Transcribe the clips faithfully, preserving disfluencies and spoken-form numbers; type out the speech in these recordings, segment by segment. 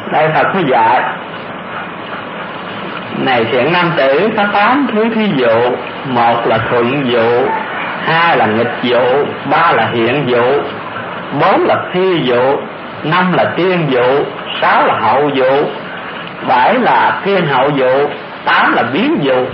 Đây Phật mới dạy: này thiện nam tử, có tám thứ thí dụ. Một là thuận dụ, hai là nghịch dụ, ba là hiện dụ, bốn là phi dụ, năm là tiên dụ, sáu là hậu dụ, bảy là tiên hậu dụ, tám là biến dụ.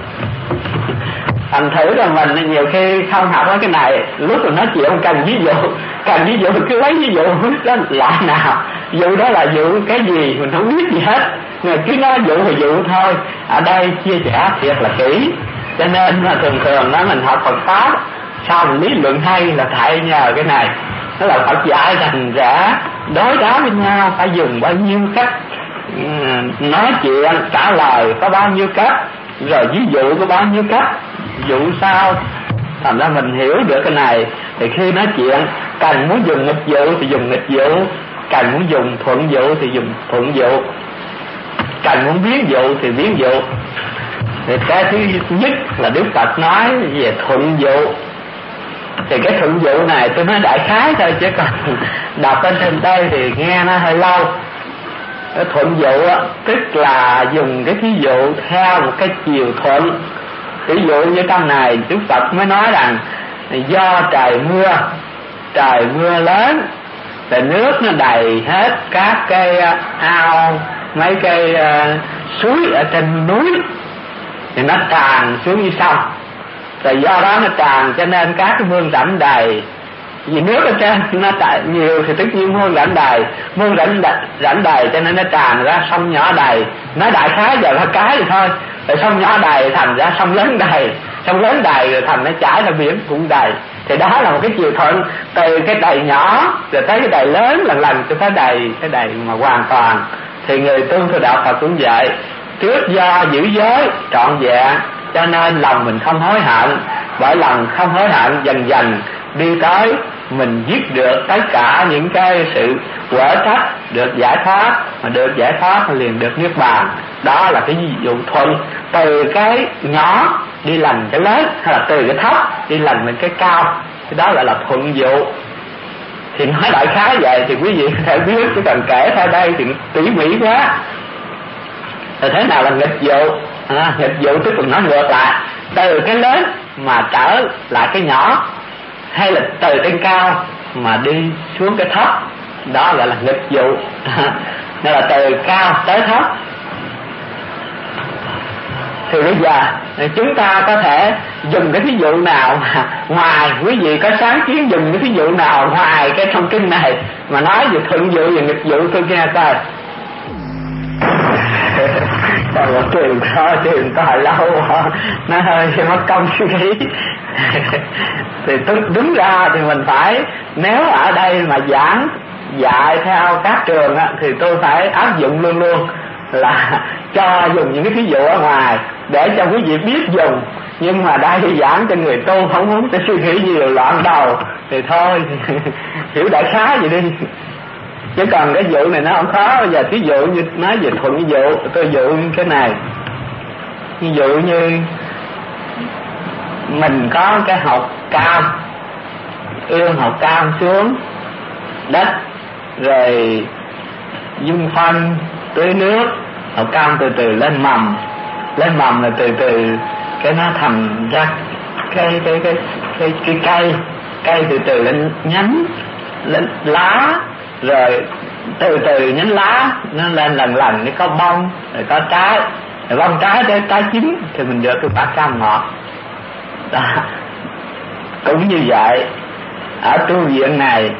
Thành thử là mình nhiều khi không học cái này, lúc mà nói chuyện cần ví dụ, cần ví dụ cứ lấy ví dụ đó loại nào, dụ đó là dụ cái gì mình không biết gì hết, người cứ nói dụ thì dụ thôi. Ở đây chia sẻ thiệt là kỹ, cho nên là thường thường đó mình học Phật pháp sao mình lý luận hay là tại nhờ cái này. Đó là Phật dạy thành ra đối đáp với nhau phải dùng bao nhiêu cách, nói chuyện trả lời có bao nhiêu cách, rồi ví dụ có bao nhiêu cách, dụ sao. Thành ra mình hiểu được cái này thì khi nói chuyện cần muốn dùng nghịch dụ thì dùng nghịch dụ, cần muốn dùng thuận dụ thì dùng thuận dụ, cần muốn biến dụ thì biến dụ. Thì cái thứ nhất là Đức Phật nói về thuận dụ. Thì cái thuận dụ này tôi nói đại khái thôi, chứ còn đọc lên trên đây thì nghe nó hơi lâu. Cái thuận dụ á, tức là dùng cái thí dụ theo một cái chiều thuận. Ví dụ như trong này Đức Phật mới nói rằng do trời mưa, trời mưa lớn, rồi nước nó đầy hết các cái ao, mấy cái uh, suối ở trên núi, thì nó tràn xuống như sông. Rồi do đó nó tràn cho nên các cái mương rãnh đầy. Vì nước ở trên nó tại nhiều thì tất nhiên mương rãnh đầy, mương rãnh rãnh đầy cho nên nó tràn ra sông nhỏ đầy. Nói đại khái giờ là cái thì thôi. Rồi sông nhỏ đầy thành ra sông lớn đầy, sông lớn đầy rồi thành nó chảy ra biển cũng đầy. Thì đó là một cái chiều thuận, từ cái đầy nhỏ rồi tới cái đầy lớn, lần lần cho tới đầy cái đầy mà hoàn toàn. Thì người tu theo đạo Phật cũng vậy, trước do giữ giới trọn vẹn cho nên lòng mình không hối hận, bởi lòng không hối hận dần dần đi tới mình giết được tất cả những cái sự quở trách, được giải thoát, mà được giải thoát liền được niết bàn. Đó là cái ví dụ thuận, từ cái nhỏ đi lần cái lớn, hay là từ cái thấp đi lần lên cái cao, thì đó gọi là thuận dụ. Thì nói đại khái vậy thì quý vị có thể biết, chứ cần kể theo đây thì tỉ mỉ quá. Rồi thế nào là nghịch dụ? À, nghịch dụ tức là nói ngược lại, từ cái lớn mà trở lại cái nhỏ, hay là từ trên cao mà đi xuống cái thấp, đó gọi là nghịch dụ. Đó là từ cao tới thấp. Thì bây giờ chúng ta có thể dùng cái thí dụ nào mà ngoài, quý vị có sáng kiến dùng cái thí dụ nào ngoài cái thông kinh này mà nói về thuận dụ và nghịch dụ tôi nghe coi. Còn một trường thôi, trường có hồi lâu nó hơi mất công suy nghĩ. Thì đúng ra thì mình phải, nếu ở đây mà giảng dạy theo các trường á, thì tôi phải áp dụng luôn luôn là cho dùng những cái thí dụ ở ngoài để cho quý vị biết dùng. Nhưng mà đây giảng cho người tu không muốn phải suy nghĩ nhiều loạn đầu thì thôi hiểu đại khái vậy đi. Chứ còn cái vụ này nó không khó. Bây giờ thí dụ như nói về thuận dụ, tôi dụ cái này. Ví dụ như mình có cái hột cam, ươm hột cam xuống đất, rồi dung phân tưới nước, hột cam từ từ lên mầm, lên mầm là từ từ cái nó thành ra cái cái cái cái cái cây, cây từ từ lên nhánh, lên lá, rồi từ từ nhánh lá nó lên lần lần nó có bông, rồi có trái, rồi bông trái tới trái chín thì mình được cái quả cam ngọt. Đó. Cũng như vậy ở tu viện này,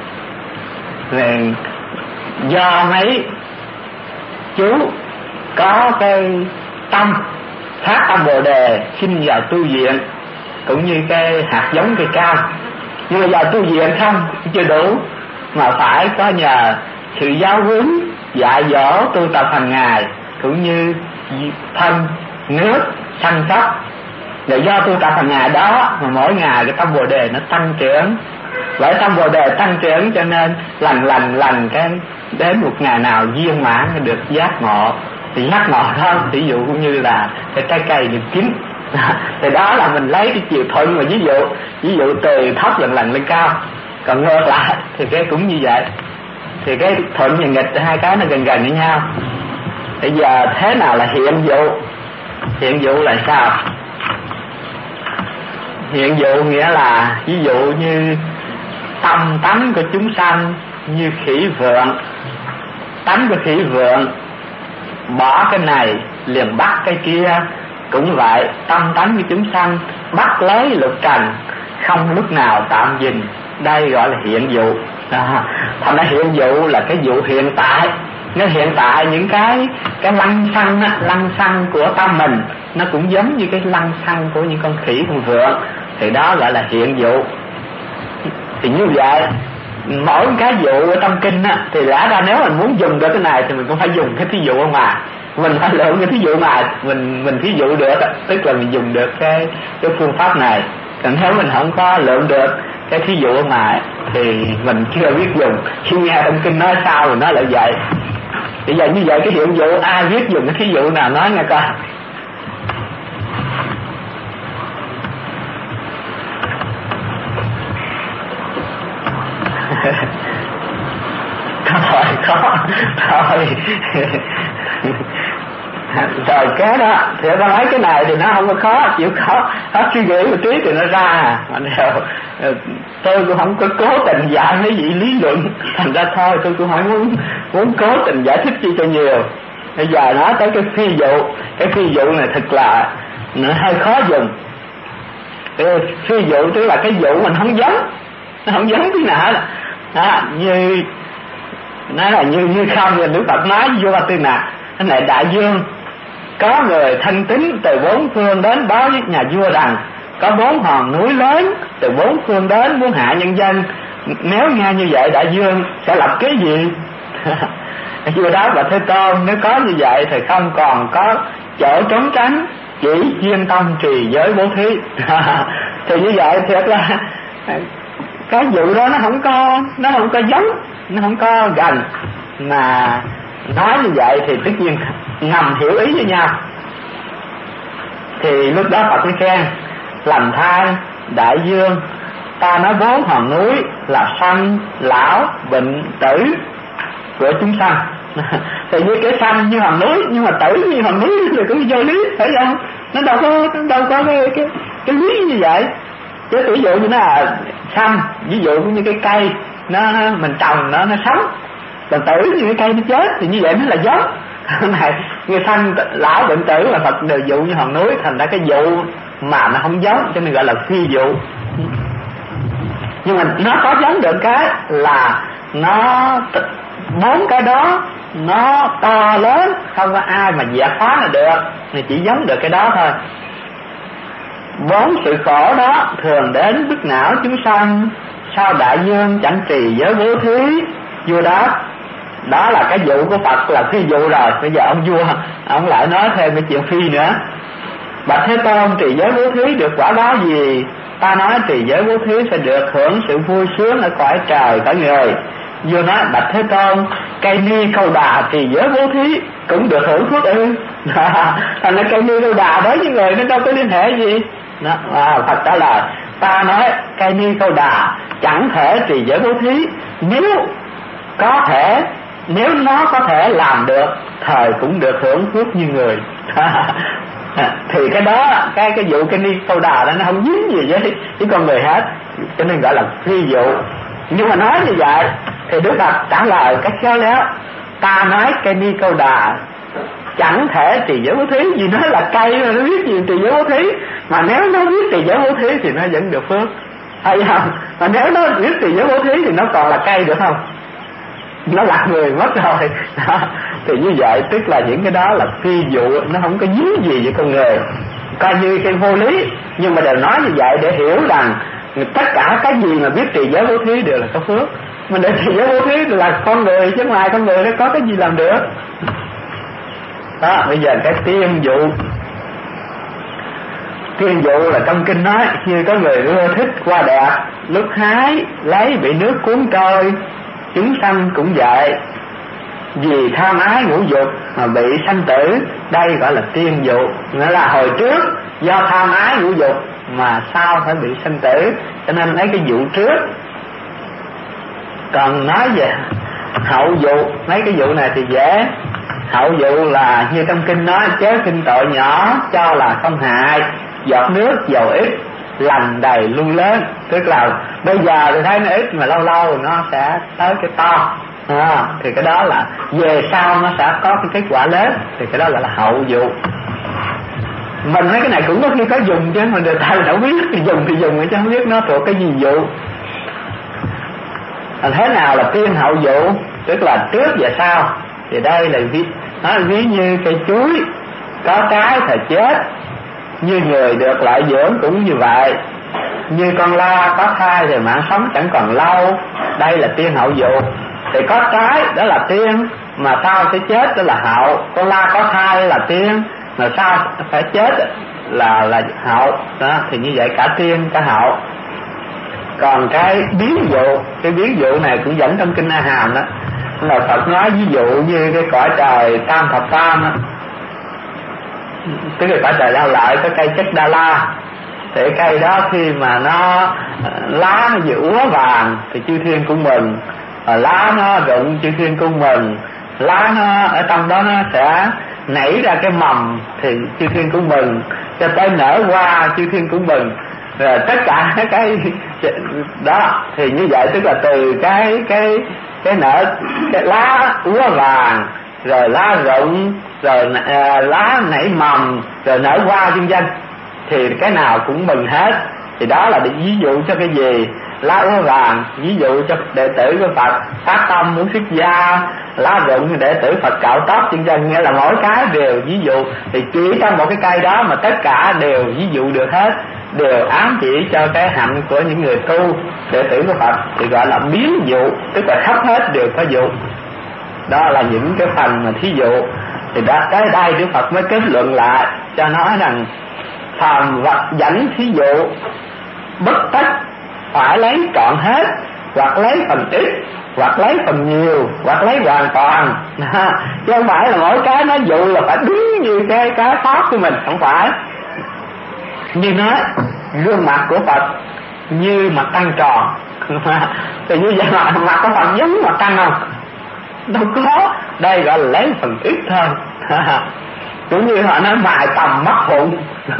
do mấy chú có cái tâm phát tâm Bồ Đề xin vào tu viện, cũng như cái hạt giống cây cam. Nhưng mà vào tu viện không chưa đủ, mà phải có nhờ sự giáo huấn dạy dỗ tu tập hàng ngày, cũng như thân nước săn sóc. Để do tu tập hàng ngày đó mà mỗi ngày cái tâm Bồ Đề nó tăng trưởng. Bởi tâm Bồ Đề tăng trưởng cho nên lần lần lần cái đến một ngày nào viên mãn được giác ngộ. Thì giác ngộ hơn, ví dụ cũng như là cái trái cây được chín. Thì đó là mình lấy cái chiều thuận mà ví dụ, ví dụ từ thấp lần lần lên cao. Còn ngược lại thì cái cũng như vậy. Thì cái thuận và nghịch hai cái nó gần gần với nhau. Bây giờ thế nào là hiện dụ? Hiện dụ là sao? Hiện dụ nghĩa là ví dụ như tâm tánh của chúng sanh như khỉ vượn. Tánh của khỉ vượn bỏ cái này liền bắt cái kia, cũng vậy tâm tánh của chúng sanh bắt lấy lục trần, không lúc nào tạm dừng. Đây gọi là hiện dụ. À, thành ra hiện dụ là cái dụ hiện tại. Nó hiện tại những cái cái lăng xăng á, lăng xăng của tâm mình nó cũng giống như cái lăng xăng của những con khỉ con vượn, thì đó gọi là hiện dụ. Thì như vậy mỗi cái dụ ở trong kinh á, thì lẽ ra nếu mình muốn dùng được cái này thì mình cũng phải dùng cái thí dụ ở ngoài, mình phải lượng cái thí dụ mà mình mình thí dụ được, tức là mình dùng được cái cái phương pháp này. Còn nếu mình không có lượng được cái thí dụ ở ngoài thì mình chưa biết dùng. Khi nghe trong kinh nói sao thì nó lại vậy. Bây giờ như vậy cái hiện dụ ai biết dùng cái thí dụ nào nói nghe coi. Thôi khó thôi rồi cái đó thì ta lấy cái này thì nó không có khó, chịu khó hết suy nghĩ một tí thì nó ra. Mà đều tôi cũng không có cố tình dạy mấy vị lý luận, thành ra thôi tôi cũng không muốn muốn cố tình giải thích chi cho nhiều. Bây giờ nói tới cái phi dụ, cái phi dụ này thật là nó hơi khó dùng. Cái phi dụ tức là cái dụ mình không giống, nó không giống tí nào đó, như nó là như như không thì Đức Phật nói vô tư nè, cái này đại dương có người thân tín từ bốn phương đến báo với nhà vua rằng có bốn hòn núi lớn từ bốn phương đến muốn hại nhân dân. Nếu nghe như vậy đại dương sẽ lập cái gì? Vua đáp là Thế Tôn, nếu có như vậy thì không còn có chỗ trốn tránh, chỉ chuyên tâm trì giới bố thí. Thì như vậy thiệt là cái vụ đó nó không có nó không có giống, nó không có gần, mà nói như vậy thì tất nhiên ngầm hiểu ý với nhau. Thì lúc đó Phật mới khen làm thai đại dương, ta nói bốn hòn núi là sanh lão bệnh tử của chúng sanh. Thì như cái sanh như hòn núi, nhưng mà tử như hòn núi thì cũng vô lý, phải không? Nó đâu có nó đâu có cái cái cái lý như vậy. Chứ ví dụ như nó là sanh, ví dụ cũng như cái cây nó mình trồng nó nó sống, còn tử như cái cây nó chết, thì như vậy nó là giống. Này người sanh lão bệnh tử là Phật đều dụ như hòn núi, thành ra cái dụ mà nó không giống cho nên gọi là phi dụ. Nhưng mà nó có giống được cái là nó bốn cái đó nó to lớn, không có ai mà dẹp phá là được, thì chỉ giống được cái đó thôi. Bốn sự khổ đó thường đến bức não chúng sanh, sao đại dương chẳng trì giới bố thí? Vua đáp, đó là cái vụ của Phật là phi dụ rồi. Bây giờ ông vua ông lại nói thêm cái chuyện phi nữa. Bạch Thế Tôn, trì giới bố thí được quả báo gì? Ta nói trì giới bố thí sẽ được hưởng sự vui sướng ở cõi trời cõi người. Vua nói, Bạch Thế Tôn, cây ni câu đà trì giới bố thí cũng được hưởng phước ư? Thành ra cây ni câu đà đối với người nó đâu có liên hệ gì. Đó, à, Phật trả lời, ta nói cây ni câu đà chẳng thể trì giới bố thí, nếu có thể, nếu nó có thể làm được thời cũng được hưởng phước như người. Thì cái đó, cái cái vụ cây ni câu đà đó nó không dính gì với với con người hết, cho nên gọi là phi dụ. Nhưng mà nói như vậy thì Đức Phật trả lời cách khéo léo, ta nói cây ni câu đà chẳng thể trì giới bố thí, vì nó là cây mà nó biết gì trì giới bố thí, mà nếu nó biết trì giới bố thí thì nó vẫn được phước, hay không? Mà nếu nó biết trì giới bố thí thì nó còn là cây được không? Nó là người mất rồi. Thì như vậy tức là những cái đó là phi dụ, nó không có dính gì với con người, coi như cái vô lý, nhưng mà đều nói như vậy để hiểu rằng tất cả cái gì mà biết trì giới bố thí đều là có phước. Mình để trì giới bố thí là con người, chứ ngoài con người nó có cái gì làm được. Đó, bây giờ cái tiên dụ. Tiên dụ là trong kinh nói, như có người ưa thích hoa đẹp, lúc hái lấy bị nước cuốn trôi, chúng sanh cũng vậy, vì tham ái ngũ dục mà bị sanh tử. Đây gọi là tiên dụ, nghĩa là hồi trước do tham ái ngũ dục mà sao phải bị sanh tử, cho nên lấy cái dụ trước. Còn nói về hậu dụ, mấy cái vụ này thì dễ. Hậu dụ là như trong kinh nói, chớ khinh tội nhỏ cho là không hại, giọt nước dầu ít lành đầy luôn lớn. Tức là bây giờ tôi thấy nó ít mà lâu lâu nó sẽ tới cái to, à, thì cái đó là về sau nó sẽ có cái kết quả lớn, thì cái đó gọi là hậu dụ. Mình mấy cái này cũng có khi có dùng chứ, mà người ta không biết thì dùng thì dùng chứ không biết nó thuộc cái gì dụ. Thế nào là tiên hậu dụ? Tức là trước và sau. Thì đây là ví, nó ví như cây chuối có trái thì chết, như người được lợi dưỡng cũng như vậy, như con la có thai thì mạng sống chẳng còn lâu. Đây là tiên hậu dụ. Thì có trái đó là tiên, mà sau sẽ chết đó là hậu. Con la có thai là tiên, mà sau phải chết là là hậu đó. Thì như vậy cả tiên cả hậu. Còn cái biến dụ, cái biến dụ này cũng dẫn trong kinh A Hàm đó, là Phật nói ví dụ như cái cõi trời tam thập tam đó, tức là cõi trời Đao Lợi có cây chất Đa La. Thì cây đó khi mà nó lá nó vừa úa vàng thì chư thiên cũng mừng, lá nó rụng chư thiên cũng mừng, lá nó ở trong đó nó sẽ nảy ra cái mầm thì chư thiên cũng mừng, cho tới nở hoa chư thiên cũng mừng. Rồi tất cả cái đó thì như vậy, tức là từ cái cái cái nở cái lá úa vàng, rồi lá rụng, rồi à, lá nảy mầm, rồi nở hoa vân vân, thì cái nào cũng mừng hết. Thì đó là để ví dụ cho cái gì? Lá úa vàng ví dụ cho đệ tử của Phật phát tâm muốn xuất gia, lá rụng đệ tử Phật cạo tóc vân vân. Nghĩa là mỗi cái đều ví dụ, thì chỉ trong một cái cây đó mà tất cả đều ví dụ được hết, đều ám chỉ cho cái hạnh của những người tu đệ tử của Phật, thì gọi là biến dụ, tức là khắp hết đều có dụ. Đó là những cái phần mà thí dụ. Thì đó, cái đây Đức Phật mới kết luận lại cho nói rằng phàm vật dẫn thí dụ bất tất phải lấy trọn hết, hoặc lấy phần ít, hoặc lấy phần nhiều, hoặc lấy hoàn toàn. Chứ không phải là mỗi cái nó dụ là phải đúng như cái cái pháp của mình, không phải. Như nói gương mặt của Phật như mặt trăng tròn thì như vậy mà mặt của Phật giống mặt trăng không? Đâu có. Đây gọi là lấy phần ít thôi. Cũng như họ nói mài tầm mắt hụn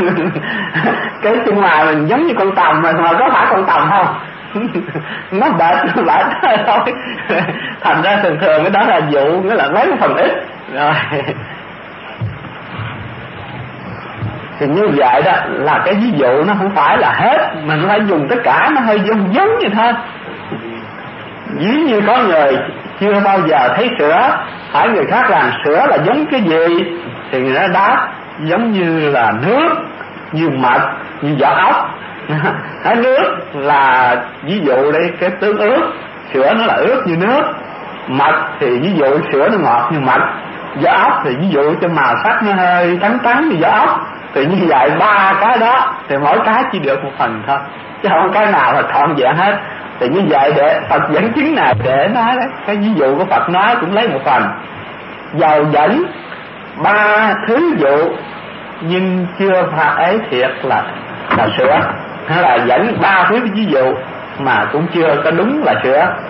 cái chân mài mình giống như con tầm, mà mà có phải con tầm không? Nó bệt nó bệt thôi. Thành ra thường thường cái đó là dụ, nghĩa là lấy phần ít rồi. Thì như vậy đó là cái ví dụ nó không phải là hết, mình phải dùng tất cả, nó hơi giống giống như thôi. Ví như có người chưa bao giờ thấy sữa, hỏi người khác rằng sữa là giống cái gì, thì người đó đáp giống như là nước, như mật, như vỏ ốc. Cái nước là ví dụ đây cái tướng ướt, sữa nó là ướt như nước. Mật thì ví dụ sữa nó ngọt như mật. Vỏ ốc thì ví dụ cho màu sắc nó hơi trắng trắng như vỏ ốc. Thì như vậy ba cái đó thì mỗi cái chỉ được một phần thôi, chứ không cái nào là trọn vẹn hết. Thì như vậy để Phật dẫn chứng này để nói đấy, cái ví dụ của Phật nói cũng lấy một phần. Dầu dẫn ba thứ dụ nhưng chưa phải ấy thiệt là là sữa, hay là dẫn ba thứ ví dụ mà cũng chưa có đúng là sữa.